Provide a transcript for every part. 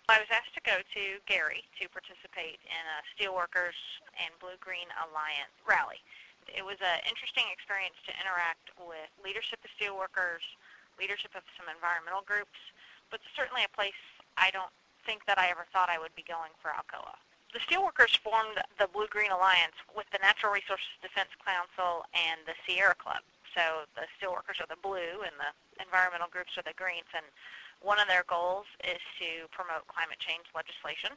I was asked to go to Gary to participate in a Steelworkers and Blue-Green Alliance rally. It was an interesting experience to interact with leadership of Steelworkers, leadership of some environmental groups, but certainly a place I don't think that I ever thought I would be going for Alcoa. The Steelworkers formed the Blue-Green Alliance with the Natural Resources Defense Council and the Sierra Club. So the Steelworkers are the blue and the environmental groups are the greens, and one of their goals is to promote climate change legislation,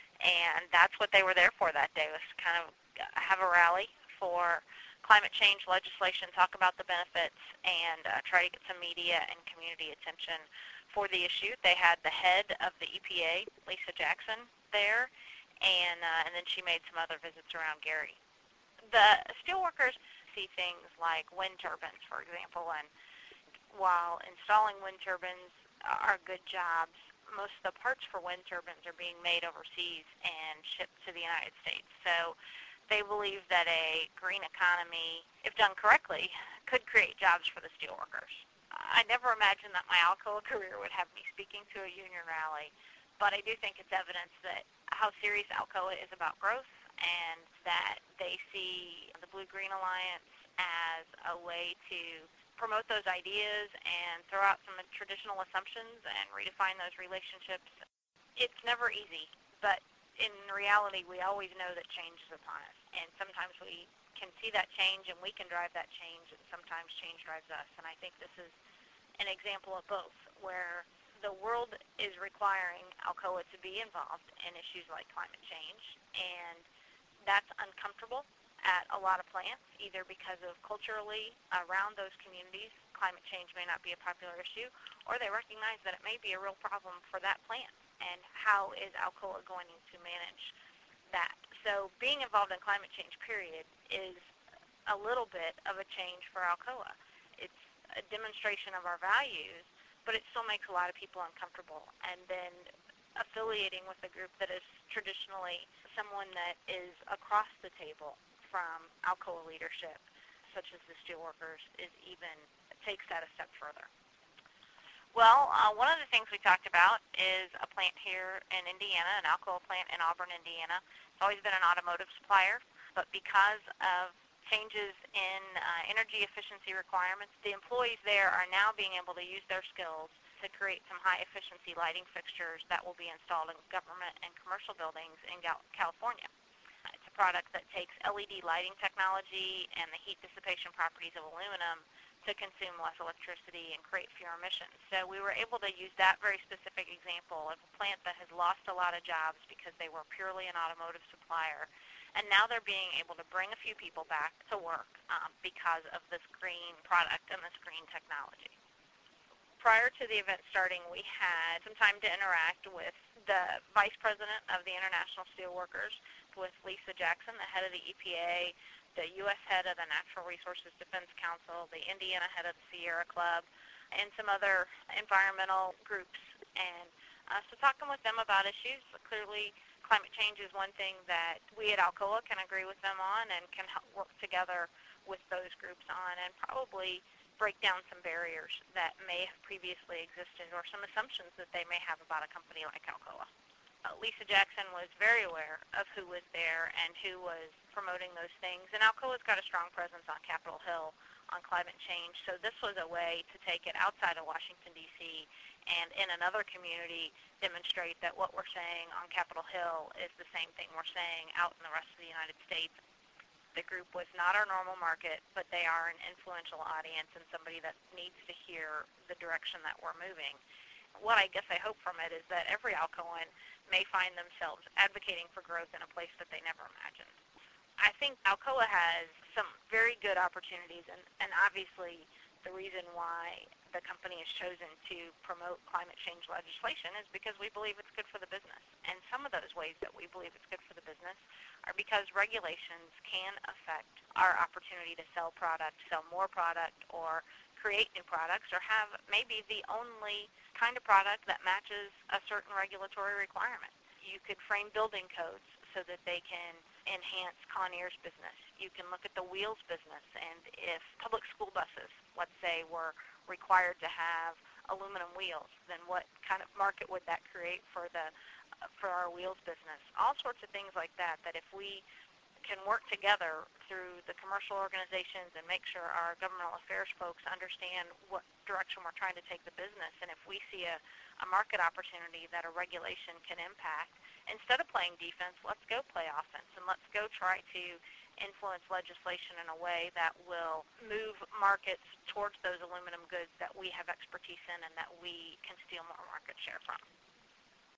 and that's what they were there for that day, was kind of have a rally for climate change legislation, talk about the benefits, and try to get some media and community attention for the issue. They had the head of the EPA, Lisa Jackson, there, and then she made some other visits around Gary. The steelworkers see things like wind turbines, for example, and while installing wind turbines are good jobs, most of the parts for wind turbines are being made overseas and shipped to the United States. So they believe that a green economy, if done correctly, could create jobs for the steelworkers. I never imagined that my Alcoa career would have me speaking to a union rally, but I do think it's evidence that how serious Alcoa is about growth, and that they see the Blue-Green Alliance as a way to promote those ideas and throw out some traditional assumptions and redefine those relationships. It's never easy, but in reality, we always know that change is upon us, and sometimes we can see that change and we can drive that change, and sometimes change drives us. And I think this is an example of both, where the world is requiring Alcoa to be involved in issues like climate change, and that's uncomfortable at a lot of plants, either because of culturally around those communities, climate change may not be a popular issue, or they recognize that it may be a real problem for that plant, and how is Alcoa going to manage that? So being involved in climate change, period, is a little bit of a change for Alcoa. It's a demonstration of our values, but it still makes a lot of people uncomfortable. And then affiliating with a group that is traditionally someone that is across the table from Alcoa leadership, such as the steelworkers, takes that a step further. Well, one of the things we talked about is a plant here in Indiana, an Alcoa plant in Auburn, Indiana. It's always been an automotive supplier, but because of changes in energy efficiency requirements, the employees there are now being able to use their skills to create some high-efficiency lighting fixtures that will be installed in government and commercial buildings in California. It's a product that takes LED lighting technology and the heat dissipation properties of aluminum to consume less electricity and create fewer emissions. So we were able to use that very specific example of a plant that has lost a lot of jobs because they were purely an automotive supplier, and now they're being able to bring a few people back to work because of this green product and this green technology. Prior to the event starting, we had some time to interact with the Vice President of the International Steelworkers, with Lisa Jackson, the head of the EPA, the U.S. head of the Natural Resources Defense Council, the Indiana head of the Sierra Club, and some other environmental groups. And so talking with them about issues, clearly climate change is one thing that we at Alcoa can agree with them on and can help work together with those groups on, and probably break down some barriers that may have previously existed or some assumptions that they may have about a company like Alcoa. Lisa Jackson was very aware of who was there and who was promoting those things, and Alcoa's got a strong presence on Capitol Hill on climate change, so this was a way to take it outside of Washington, D.C., and in another community demonstrate that what we're saying on Capitol Hill is the same thing we're saying out in the rest of the United States. The group was not our normal market, but they are an influential audience and somebody that needs to hear the direction that we're moving. What I guess I hope from it is that every Alcoan may find themselves advocating for growth in a place that they never imagined. I think Alcoa has some very good opportunities, and obviously the reason why the company has chosen to promote climate change legislation is because we believe it's good for the business. And some of those ways that we believe it's good for the business are because regulations can affect our opportunity to sell product, sell more product, or create new products, or have maybe the only kind of product that matches a certain regulatory requirement. You could frame building codes so that they can enhance Conair's business. You can look at the wheels business, and if public school buses, let's say, were required to have aluminum wheels, then what kind of market would that create for the for our wheels business. All sorts of things like that, that if we can work together through the commercial organizations and make sure our governmental affairs folks understand what direction we're trying to take the business, and if we see a market opportunity that a regulation can impact, instead of playing defense, let's go play offense, and let's go try to influence legislation in a way that will move markets towards those aluminum goods that we have expertise in and that we can steal more market share from.